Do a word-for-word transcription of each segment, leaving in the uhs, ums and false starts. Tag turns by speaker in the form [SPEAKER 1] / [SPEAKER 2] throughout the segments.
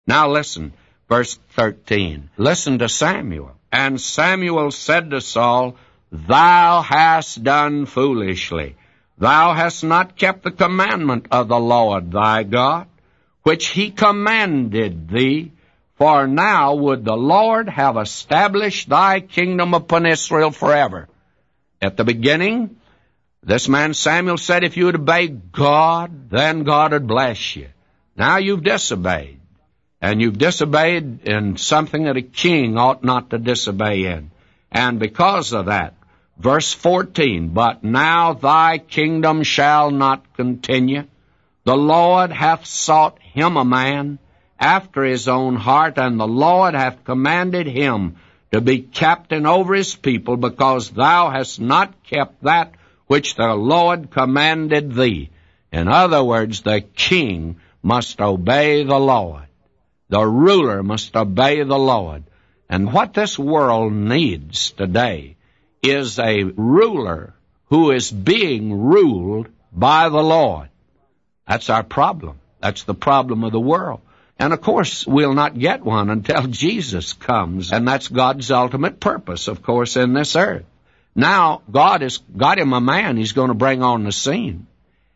[SPEAKER 1] Now listen, verse thirteen. Listen to Samuel. And Samuel said to Saul, Thou hast done foolishly. Thou hast not kept the commandment of the Lord thy God, which he commanded thee. For now would the Lord have established thy kingdom upon Israel forever. At the beginning, this man Samuel said, if you would obey God, then God would bless you. Now you've disobeyed. And you've disobeyed in something that a king ought not to disobey in. And because of that, verse fourteen, But now thy kingdom shall not continue. The Lord hath sought him a man after his own heart, and the Lord hath commanded him to be captain over his people, because thou hast not kept that which the Lord commanded thee. In other words, the king must obey the Lord. The ruler must obey the Lord. And what this world needs today is a ruler who is being ruled by the Lord. That's our problem. That's the problem of the world. And of course, we'll not get one until Jesus comes, and that's God's ultimate purpose, of course, in this earth. Now, God has got him a man he's going to bring on the scene.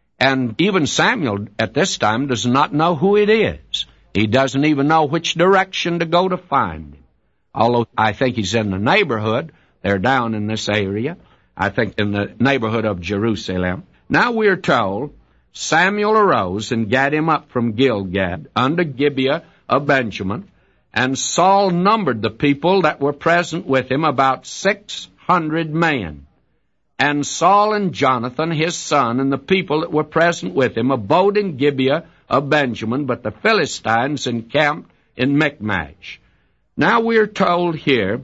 [SPEAKER 1] And even Samuel at this time does not know who it is. He doesn't even know which direction to go to find him. Although I think he's in the neighborhood. They're down in this area. I think in the neighborhood of Jerusalem. Now we're told, Samuel arose and gat him up from Gilgad unto Gibeah of Benjamin. And Saul numbered the people that were present with him, about six hundred men. And Saul and Jonathan his son and the people that were present with him abode in Gibeah of Benjamin, but the Philistines encamped in Michmash. Now we're told here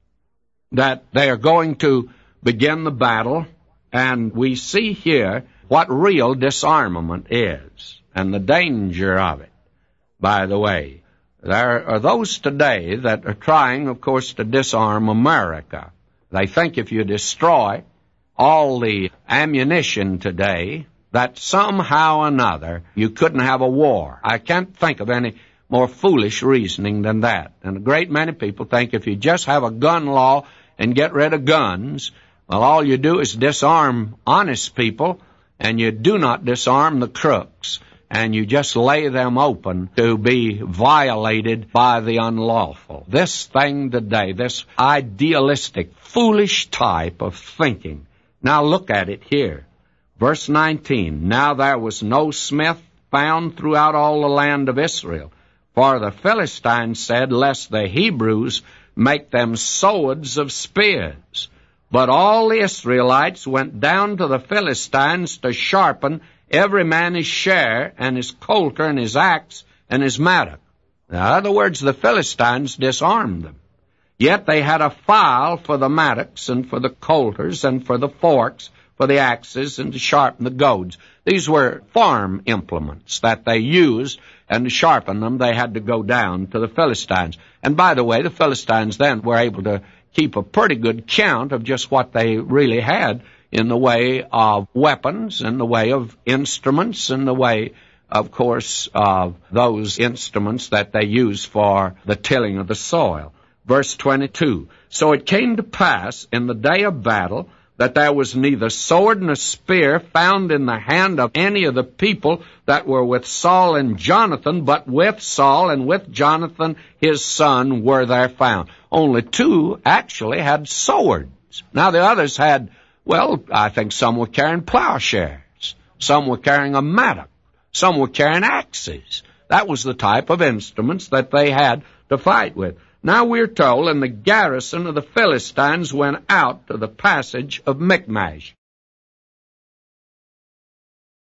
[SPEAKER 1] that they are going to begin the battle, and we see here what real disarmament is, and the danger of it. By the way, there are those today that are trying, of course, to disarm America. They think if you destroy all the ammunition today, that somehow or another you couldn't have a war. I can't think of any more foolish reasoning than that. And a great many people think if you just have a gun law and get rid of guns, well, all you do is disarm honest people, and you do not disarm the crooks, and you just lay them open to be violated by the unlawful. This thing today, this idealistic, foolish type of thinking. Now look at it here. Verse nineteen, Now there was no smith found throughout all the land of Israel, for the Philistines said, Lest the Hebrews make them swords of spears. But all the Israelites went down to the Philistines to sharpen every man his share, and his coulter, and his axe, and his mattock. In other words, the Philistines disarmed them. Yet they had a file for the mattocks, and for the coulters, and for the forks, for the axes, and to sharpen the goads. These were farm implements that they used, and to sharpen them they had to go down to the Philistines. And by the way, the Philistines then were able to keep a pretty good count of just what they really had in the way of weapons, in the way of instruments, in the way, of course, of those instruments that they used for the tilling of the soil. Verse twenty-two, So it came to pass in the day of battle that there was neither sword nor spear found in the hand of any of the people that were with Saul and Jonathan, but with Saul and with Jonathan his son were there found. Only two actually had swords. Now the others had, well, I think some were carrying plowshares. Some were carrying a mattock. Some were carrying axes. That was the type of instruments that they had to fight with. Now we're told, and the garrison of the Philistines went out to the passage of Michmash.